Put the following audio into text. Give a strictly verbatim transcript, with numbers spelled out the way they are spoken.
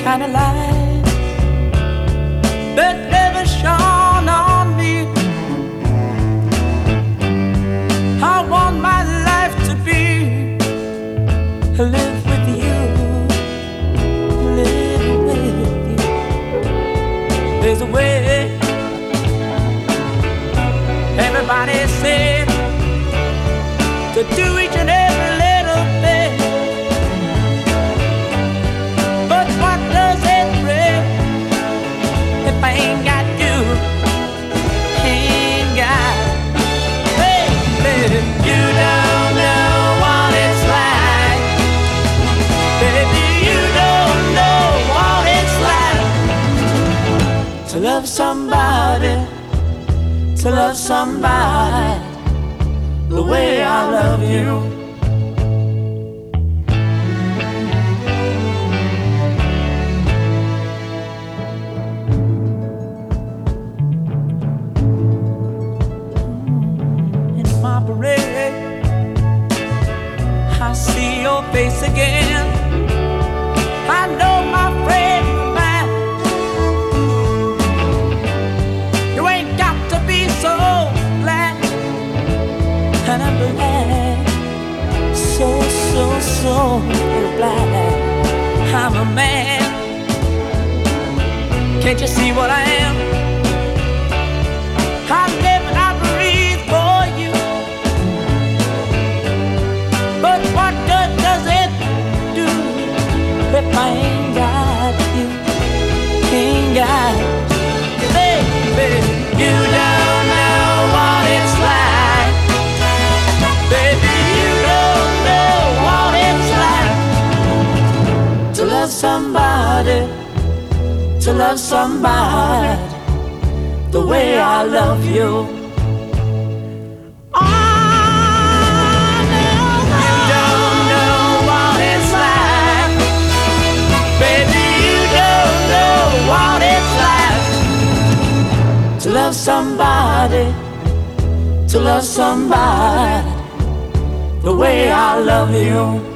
kind of light that never shone on me. I want my life to be live with you, live with you. There's a way. Everybody said to do each and every little thing, but what does it bring if I ain't got you? Ain't got, baby, you don't know what it's like. Baby, you don't know what it's like to love somebody, to love somebody the way I love you. In my parade, I see your face again. I know my friend of mine, you ain't got to be so glad. And I'm glad, so, so, so glad I'm a man. Can't you see what I am? I live and I breathe for you. But what good does it do if I ain't got you? Ain't got you, baby. You don't know what it's like. Baby, you don't know what it's like to love somebody, to love somebody the way I love you. Oh, no, you don't know what it's like. Baby, you don't know what it's like to love somebody, to love somebody the way I love you.